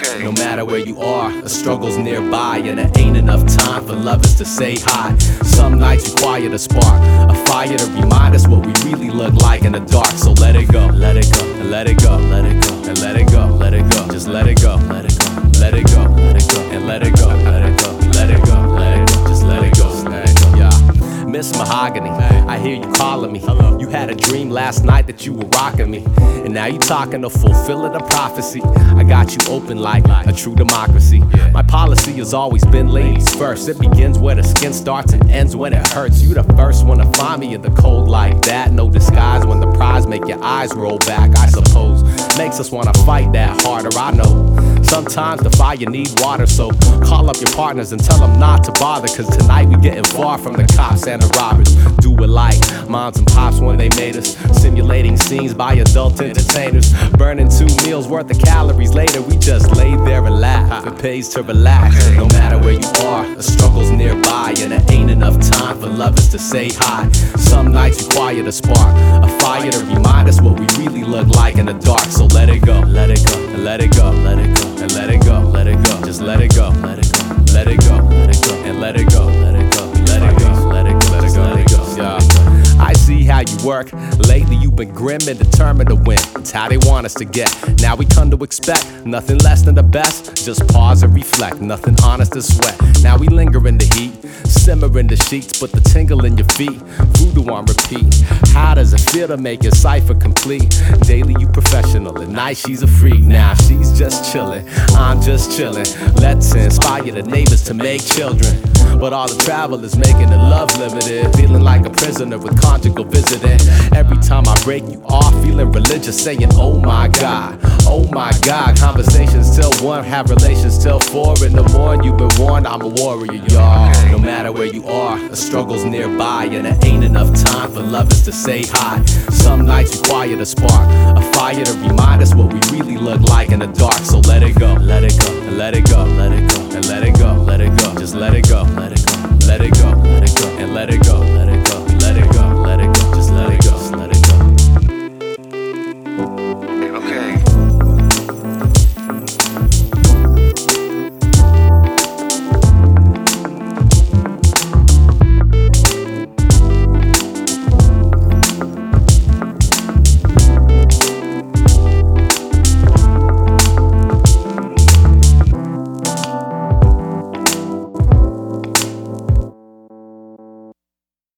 Okay. No matter where you are, a struggle's nearby, and there ain't enough time for lovers to say hi. Some nights require a spark, a fire to remind us what we really look like in the dark. So let it go, let it go, and let it go, let it go, and let it go, let it go. Just let it go, let it go, let it go, let it go, and let it go, let it go, let it go, let it go, just let it go, let it go. Yeah, Miss Mahogany, I hear you calling me. You had a dream last night that you were rocking me, and now you talking to fulfill the prophecy. I got you open like a true democracy. My policy has always been ladies first. It begins where the skin starts and ends when it hurts. You the first one to find me in the cold like that. No disguise when the prize make your eyes roll back, I suppose. Makes us wanna fight that harder, I know. Sometimes the fire need water, so call up your partners and tell them not to bother, cause tonight we getting far from the cops and the robbers. Do it like moms and pops when they made us, simulating scenes by adult entertainers, burning 2 meals worth of calories. Later we just lay there and laugh. It pays to relax. No matter where you are, a struggle's nearby, and there ain't enough time for lovers to say hi. Some nights require a spark, a fire to remind us what we really look like in the dark. So let it go, let it go, and let it go, let it go, and let it go, let it go. Just let it go, let it go, let it go, let it go, and let it go, let it go, let it go, let it go, let it go, let it go. Yeah. I see how you work. Lately you've been grim and determined to win. It's how they want us to get. Now we come to expect nothing less than the best. Just pause and reflect, nothing honest to sweat. Now we linger in the heat, simmer in the sheets, put the tingle in your feet. Voodoo on repeat. How does it feel to make your cipher complete? Daily you professional, at night she's a freak. Now she's just chillin', I'm just chillin'. Let's inspire the neighbors to make children. But all the travel is making the love limited. Feeling like a prisoner with conjugal visiting. Every time I break you off, feeling religious, saying, oh my God, oh my God. Conversations till 1, have relations till 4 in the morning. You've been warned, I'm a warrior, y'all. No matter where you are, a struggle's nearby, and there ain't enough time for lovers to say hi. Some nights require a spark, a fire to remind us what we really look like in the dark. So let it go, let it go, and let it go, let it go, and let it go, let it go. Just let it go, let it go, let it go, let it go, and let it go, let it go.